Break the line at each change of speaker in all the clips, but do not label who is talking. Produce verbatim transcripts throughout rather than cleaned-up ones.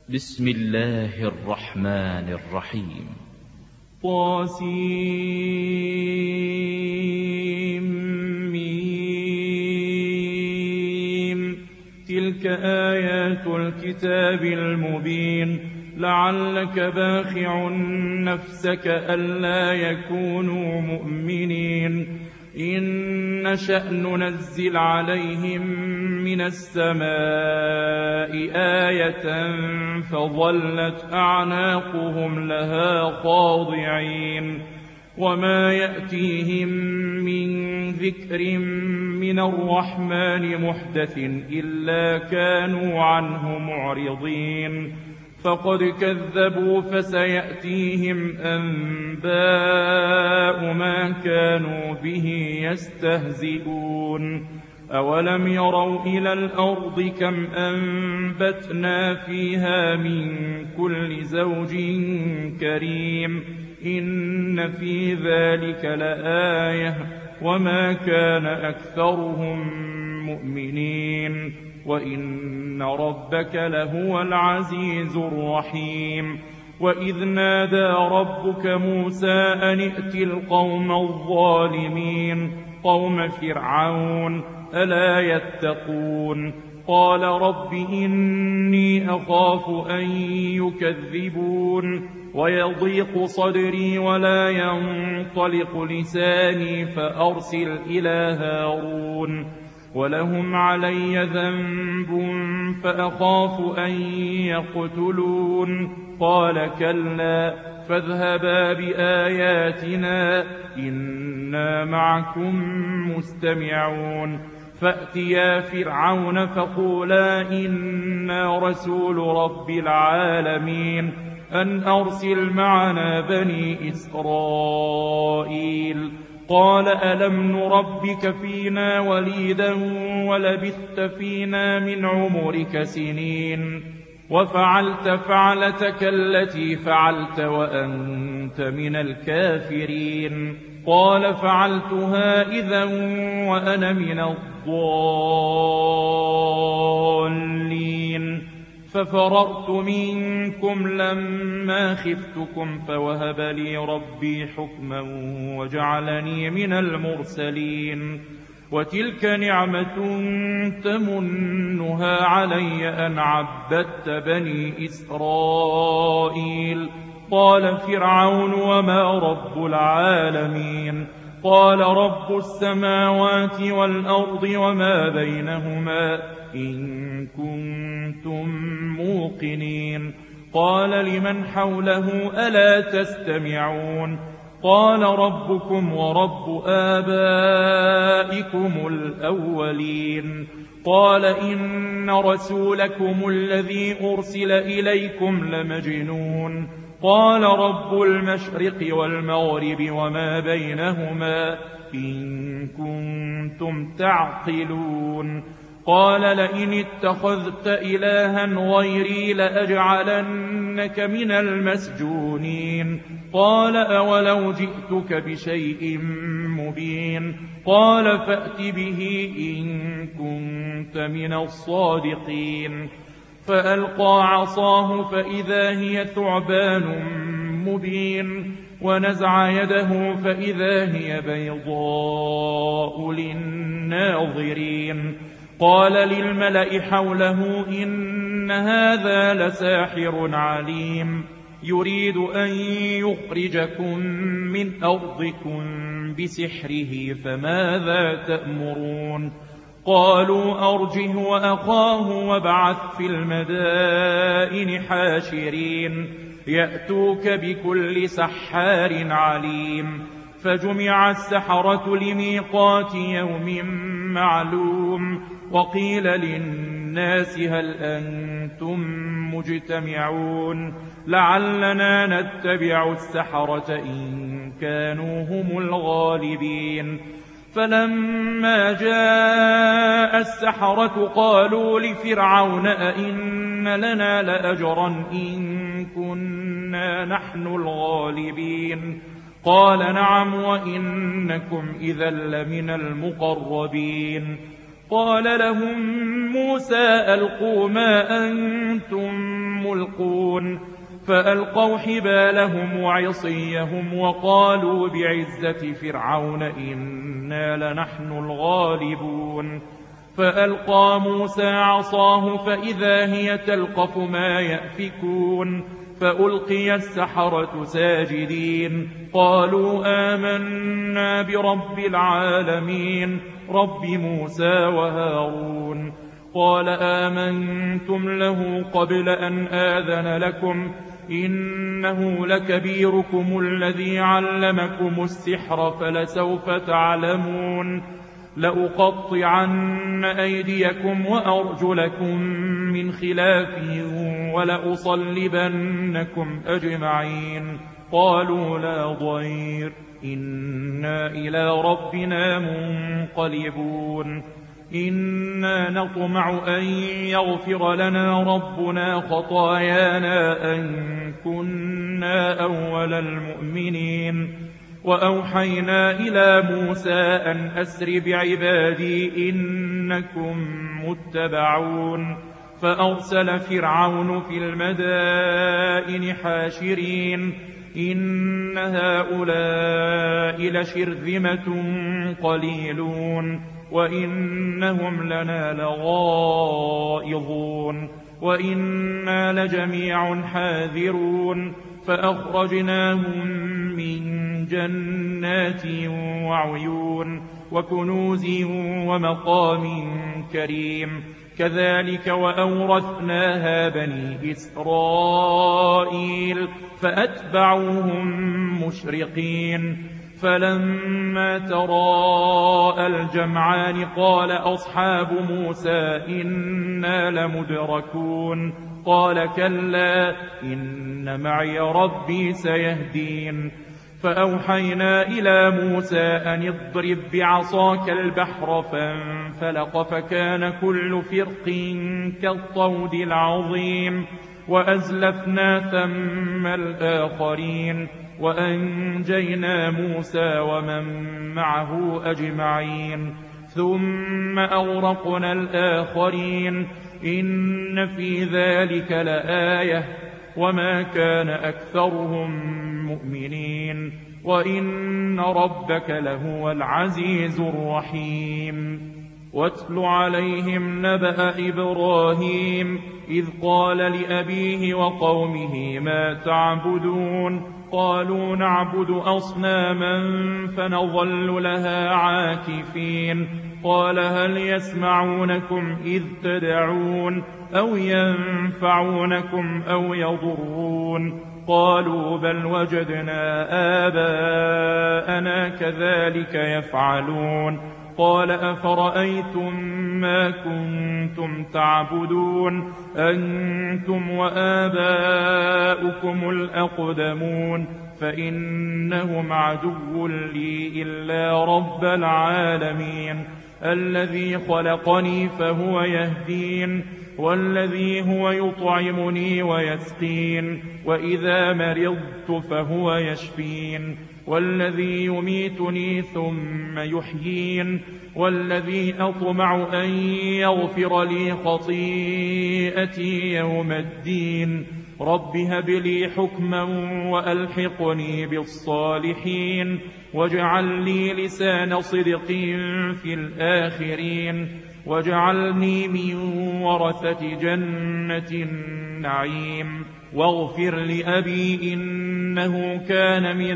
بسم الله الرحمن الرحيم. طاسيم. تلك آيات الكتاب المبين. لعلك باخع نفسك ألا يكونوا مؤمنين. إن نشأ ننزل عليهم من السماء آية فظلت أعناقهم لها خاضعين. وما يأتيهم من ذكر من الرحمن محدث إلا كانوا عنه معرضين. فقد كذبوا فسيأتيهم أنباء ما كانوا به يستهزئون. أولم يروا إلى الأرض كم أنبتنا فيها من كل زوج كريم. إن في ذلك لآية وما كان أكثرهم مؤمنين وإن ربك لهو العزيز الرحيم. وإذ نادى ربك موسى أن ائت القوم الظالمين قوم فرعون ألا يتقون. قال رب إني أخاف أن يكذبون ويضيق صدري ولا ينطلق لساني فأرسل إلى هارون ولهم علي ذنب فأخاف أن يقتلون. قال كلا فاذهبا بآياتنا إنا معكم مستمعون. فأتيا فرعون فقولا إنا رسول رب العالمين أن أرسل معنا بني إسرائيل. قال ألم نربك فينا وليدا ولبثت فينا من عمرك سنين وفعلت فعلتك التي فعلت وأنت من الكافرين. قال فعلتها إذا وأنا من الضالين. ففررت منكم لما خفتكم فوهب لي ربي حكما وجعلني من المرسلين. وتلك نعمة تمنها علي أن عبدت بني إسرائيل. قال فرعون وما رب العالمين. قال رب السماوات والأرض وما بينهما إن كنتم موقنين. قال لمن حوله ألا تستمعون. قال ربكم ورب آبائكم الأولين. قال إن رسولكم الذي أرسل إليكم لمجنون. قال رب المشرق والمغرب وما بينهما إن كنتم تعقلون. قال لئن اتخذت إلها غيري لأجعلنك من المسجونين. قال أولو جئتك بشيء مبين. قال فأت به إن كنت من الصادقين. فألقى عصاه فإذا هي ثعبان مبين ونزع يده فإذا هي بيضاء للناظرين. قال للملأ حوله إن هذا لساحر عليم يريد أن يخرجكم من أرضكم بسحره فماذا تأمرون. قالوا أرجه وأخاه وابعث في المدائن حاشرين يأتوك بكل سحار عليم. فجمع السحرة لميقات يوم معلوم. وقيل للناس هل أنتم مجتمعون لعلنا نتبع السحرة إن كانوا هم الغالبين. فلما جاء السحرة قالوا لفرعون أئن لنا لأجرا إن كنا نحن الغالبين. قال نعم وإنكم إذا لمن المقربين. قال لهم موسى ألقوا ما أنتم ملقون فألقوا حبالهم وعصيهم وقالوا بعزة فرعون إنا لنحن الغالبون فألقى موسى عصاه فإذا هي تلقف ما يأفكون فألقي السحرة ساجدين قالوا آمنا برب العالمين رب موسى وهارون قال آمنتم له قبل أن آذن لكم إنه لكبيركم الذي علمكم السحر فلسوف تعلمون لأقطعن أيديكم وأرجلكم من خلاف ولأصلبنكم أجمعين قالوا لا ضير إنا إلى ربنا منقلبون إنا نطمع أن يغفر لنا ربنا خطايانا أن كنا أول المؤمنين وأوحينا إلى موسى أن أسر بعبادي إنكم متبعون فأرسل فرعون في المدائن حاشرين إن هؤلاء لشرذمة قليلون وإنهم لنا لغائظون وإنا لجميع حاذرون فأخرجناهم من جنات وعيون وكنوز ومقام كريم كذلك وأورثناها بني إسرائيل فأتبعوهم مشرقين فلما تراءى الجمعان قال أصحاب موسى إنا لمدركون قال كلا إن معي ربي سيهدين فأوحينا إلى موسى أن اضرب بعصاك البحر فانفلق فكان كل فرق كالطود العظيم وأزلفنا ثم الآخرين وأنجينا موسى ومن معه أجمعين ثم أغرقنا الآخرين إن في ذلك لآية وما كان أكثرهم مؤمنين وإن ربك لهو العزيز الرحيم واتل عليهم نبأ إبراهيم إذ قال لأبيه وقومه ما تعبدون قالوا نعبد أصناما فنظل لها عاكفين قال هل يسمعونكم إذ تدعون أو ينفعونكم أو يضرون قالوا بل وجدنا آباءنا كذلك يفعلون قال أفرأيتم ما كنتم تعبدون أنتم وآباؤكم الأقدمون فإنهم عدو لي إلا رب العالمين الذي خلقني فهو يهدين والذي هو يطعمني ويسقين وإذا مرضت فهو يشفين والذي يميتني ثم يحيين والذي أطمع أن يغفر لي خطيئتي يوم الدين رب هب لي حكما وألحقني بالصالحين واجعل لي لسان صدق في الآخرين واجعلني من ورثة جنة النعيم واغفر لأبي إنه كان من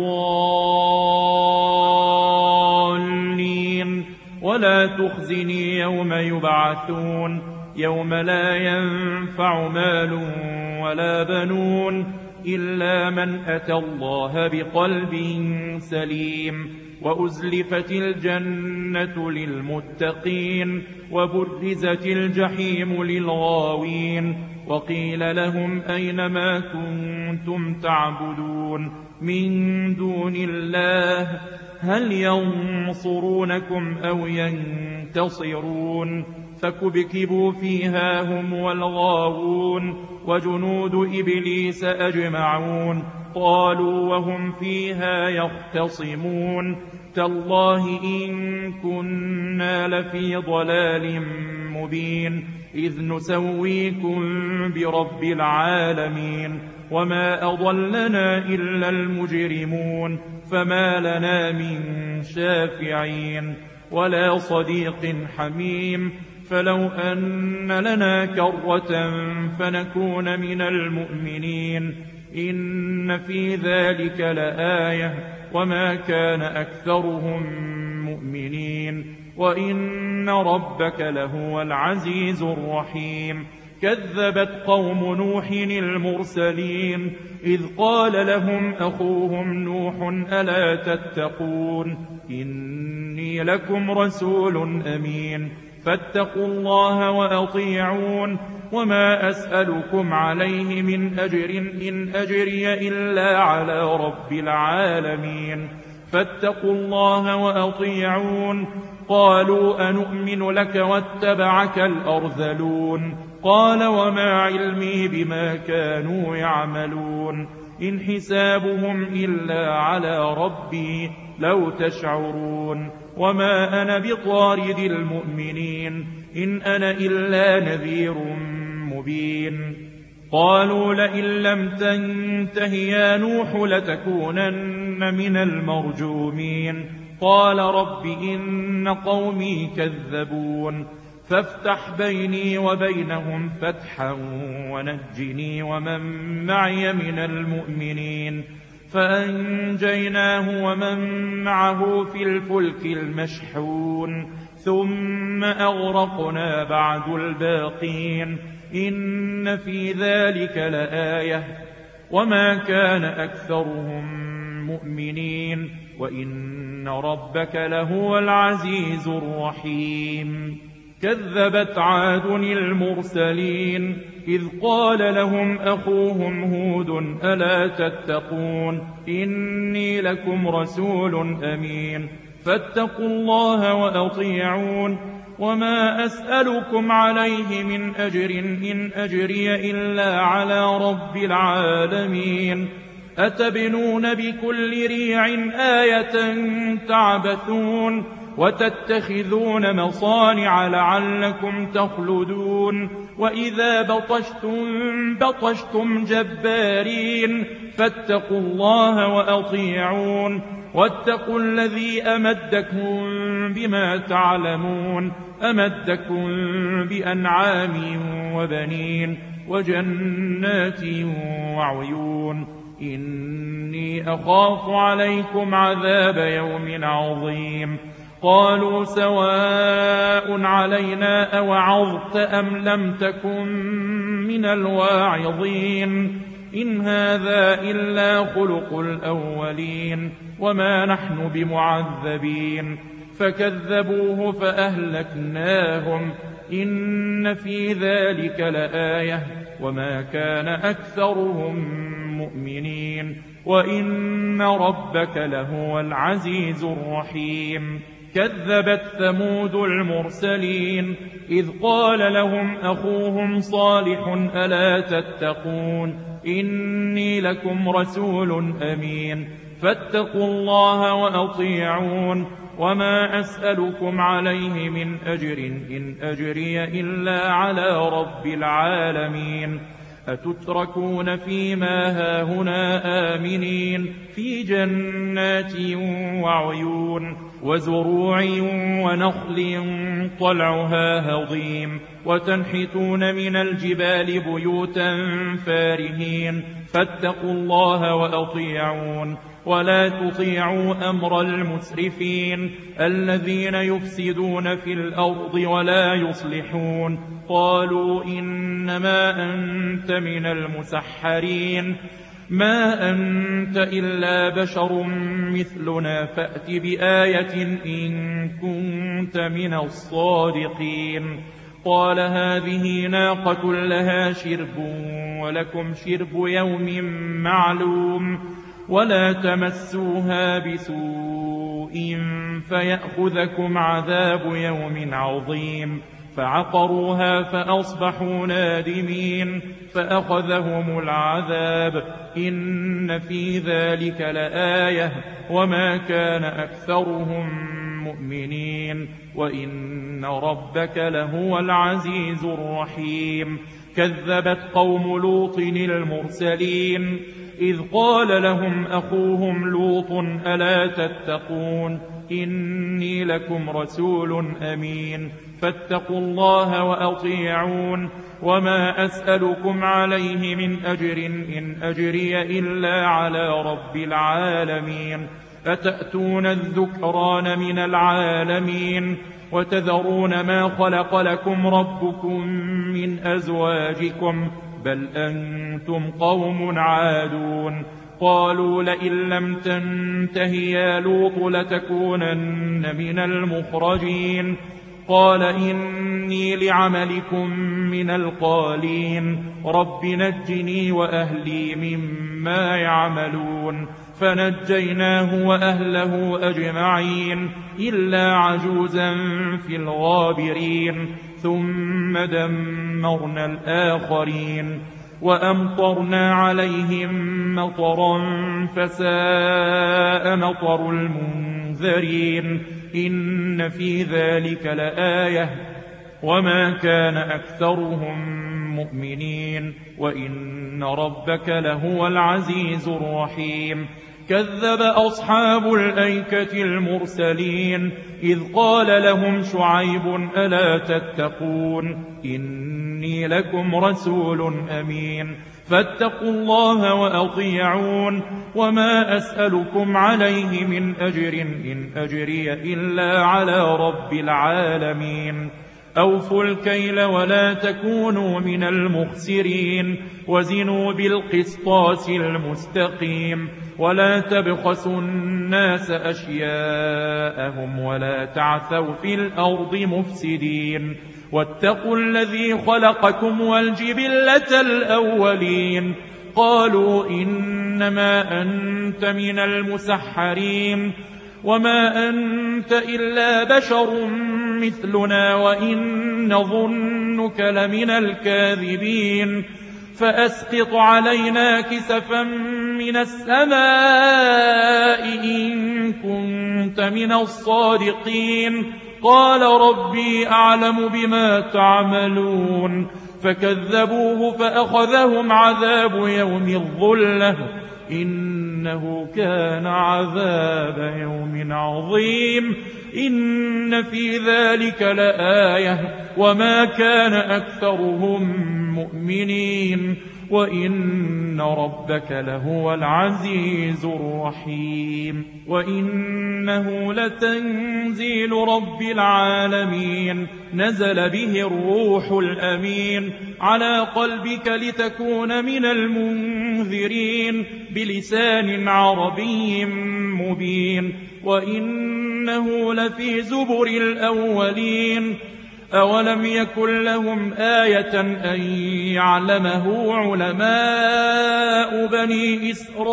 الضالين ولا تخزني يوم يبعثون يوم لا ينفع مال ولا بنون إلا من أتى الله بقلب سليم وأزلفت الجنة للمتقين وبرزت الجحيم للغاوين وقيل لهم أين ما كنتم تعبدون من دون الله هل ينصرونكم أو ينتصرون فكبكبوا فيها هم والغاوون وجنود إبليس أجمعون قالوا وهم فيها يختصمون تالله إن كنا لفي ضلال مبين إذ نسويكم برب العالمين وما أضلنا إلا المجرمون فما لنا من شافعين ولا صديق حميم فلو أن لنا كرة فنكون من المؤمنين إن في ذلك لآية وما كان أكثرهم مؤمنين وإن ربك لهو العزيز الرحيم كذبت قوم نوح المرسلين إذ قال لهم أخوهم نوح ألا تتقون إني لكم رسول أمين فاتقوا الله وأطيعون وما أسألكم عليه من أجر إن أجري إلا على رب العالمين فاتقوا الله وأطيعون قالوا أنؤمن لك واتبعك الأرذلون قال وما علمي بما كانوا يعملون إن حسابهم إلا على ربي لو تشعرون وما أنا بطارد المؤمنين إن أنا إلا نذير مبين قالوا لئن لم تنته يا نوح لتكونن من المرجومين قال رب إن قومي كذبون فافتح بيني وبينهم فتحا ونجني ومن معي من المؤمنين فأنجيناه ومن معه في الفلك المشحون ثم أغرقنا بعد الباقين إن في ذلك لآية وما كان أكثرهم مؤمنين وإن ربك لهو العزيز الرحيم كذبت عاد المرسلين إذ قال لهم أخوهم هود ألا تتقون إني لكم رسول أمين فاتقوا الله وأطيعون وما أسألكم عليه من أجر إن أجري إلا على رب العالمين أتبنون بكل ريع آية تعبثون وتتخذون مصانع لعلكم تخلدون وإذا بطشتم بطشتم جبارين فاتقوا الله وأطيعون واتقوا الذي أمدكم بما تعلمون أمدكم بأنعام وبنين وجنات وعيون إني أخاف عليكم عذاب يوم عظيم قالوا سواء علينا أوعظت أم لم تكن من الواعظين إن هذا إلا خلق الأولين وما نحن بمعذبين فكذبوه فأهلكناهم إن في ذلك لآية وما كان أكثرهم مؤمنين وإن ربك لهو العزيز الرحيم كذبت ثمود المرسلين إذ قال لهم أخوهم صالح ألا تتقون إني لكم رسول أمين فاتقوا الله وأطيعون وما أسألكم عليه من أجر إن أجري إلا على رب العالمين أتتركون فيما هاهنا آمنين في جنات وعيون وزروع ونخل طلعها هضيم وتنحتون من الجبال بيوتا فارهين فاتقوا الله وأطيعون ولا تطيعوا أمر المسرفين الذين يفسدون في الأرض ولا يصلحون قالوا إنما أنت من المسحرين ما أنت إلا بشر مثلنا فأت بآية إن كنت من الصادقين قال هذه ناقة لها شرب ولكم شرب يوم معلوم ولا تمسوها بسوء فيأخذكم عذاب يوم عظيم فعقروها فأصبحوا نادمين فأخذهم العذاب إن في ذلك لآية وما كان أكثرهم مؤمنين وإن ربك لهو العزيز الرحيم. كذبت قوم لوط المرسلين إذ قال لهم أخوهم لوط ألا تتقون إني لكم رسول أمين فاتقوا الله وأطيعون وما أسألكم عليه من أجر إن أجري إلا على رب العالمين أتأتون الذكران من العالمين وتذرون ما خلق لكم ربكم من أزواجكم بل أنتم قوم عادون. قالوا لئن لم تنته يا لوط لتكونن من المخرجين قال إني لعملكم من القالين رب نجني وأهلي مما يعملون فنجيناه وأهله أجمعين إلا عجوزا في الغابرين ثم دمرنا الآخرين وأمطرنا عليهم مطرا فساء مطر المنذرين إن في ذلك لآية وما كان أكثرهم مؤمنين وإن ربك لهو العزيز الرحيم. كذب أصحاب الأيكة المرسلين إذ قال لهم شعيب ألا تتقون إني لكم رسول أمين فاتقوا الله وأطيعون وما أسألكم عليه من أجر إن أجري إلا على رب العالمين. أوفوا الكيل ولا تكونوا من المخسرين وزنوا بالقسطاس المستقيم ولا تبخسوا الناس أشياءهم ولا تعثوا في الأرض مفسدين واتقوا الذي خلقكم والجبلة الأولين قالوا إنما أنت من المسحرين وما أنت إلا بشر مثلنا وإن نظنك لمن الكاذبين فأسقط علينا كسفا من السماء إن كنت من الصادقين قال ربي أعلم بما تعملون فكذبوه فأخذهم عذاب يوم الظلة إنه كان عذاب يوم عظيم إن في ذلك لآية وما كان أكثرهم مؤمنين وإن ربك لهو العزيز الرحيم. وإنه لتنزيل رب العالمين نزل به الروح الأمين على قلبك لتكون من المنذرين بلسان عربي مبين وإنه لفي زبر الأولين أولم يكن لهم آية أن يعلمه علماء بني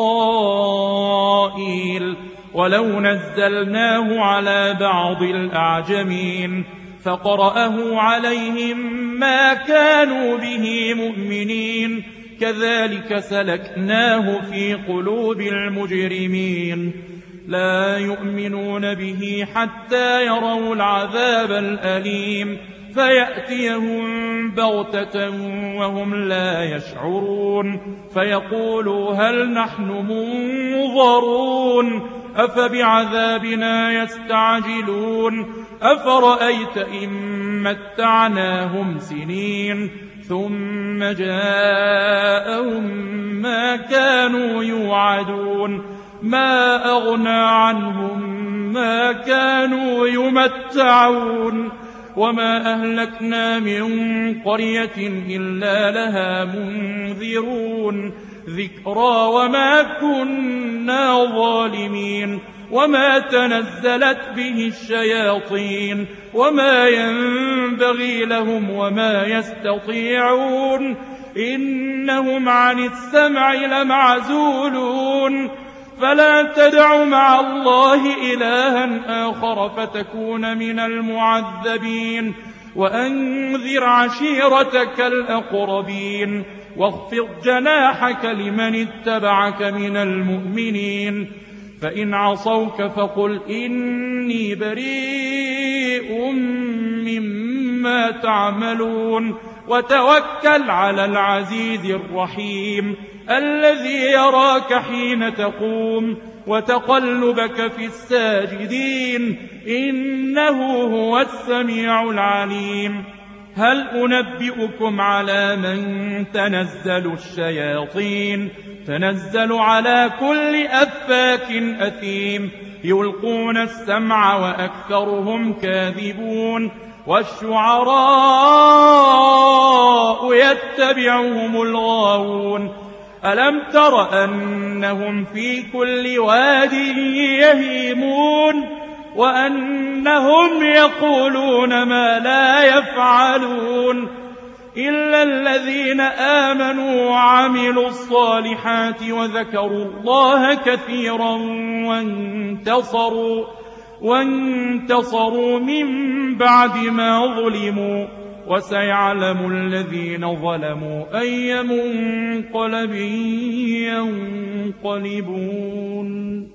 إسرائيل ولو نزلناه على بعض الأعجمين فقرأه عليهم ما كانوا به مؤمنين كذلك سلكناه في قلوب المجرمين لا يؤمنون به حتى يروا العذاب الأليم فيأتيهم بغتة وهم لا يشعرون فيقولوا هل نحن منظرون أفبعذابنا يستعجلون أفرأيت إن متعناهم سنين ثم جاءهم ما كانوا يوعدون ما أغنى عنهم ما كانوا يمتعون وما أهلكنا من قرية إلا لها منذرون ذكرى وما كنا ظالمين وما تنزلت به الشياطين وما ينبغي لهم وما يستطيعون إنهم عن السمع لمعزولون فلا تدع مع الله إلها آخر فتكون من المعذبين وأنذر عشيرتك الأقربين واخفض جناحك لمن اتبعك من المؤمنين فإن عصوك فقل إني بريء مما تعملون وتوكل على العزيز الرحيم الذي يراك حين تقوم وتقلبك في الساجدين إنه هو السميع العليم هل أنبئكم على من تنزل الشياطين تنزل على كل أفاك أثيم يلقون السمع وأكثرهم كاذبون والشعراء يتبعهم الغاوون ألم تر أنهم في كل واد يهيمون وأنهم يقولون ما لا يفعلون إلا الذين آمنوا وعملوا الصالحات وذكروا الله كثيرا وانتصروا, وانتصروا من بعد ما ظلموا وسيعلم الذين ظلموا أي منقلب ينقلبون.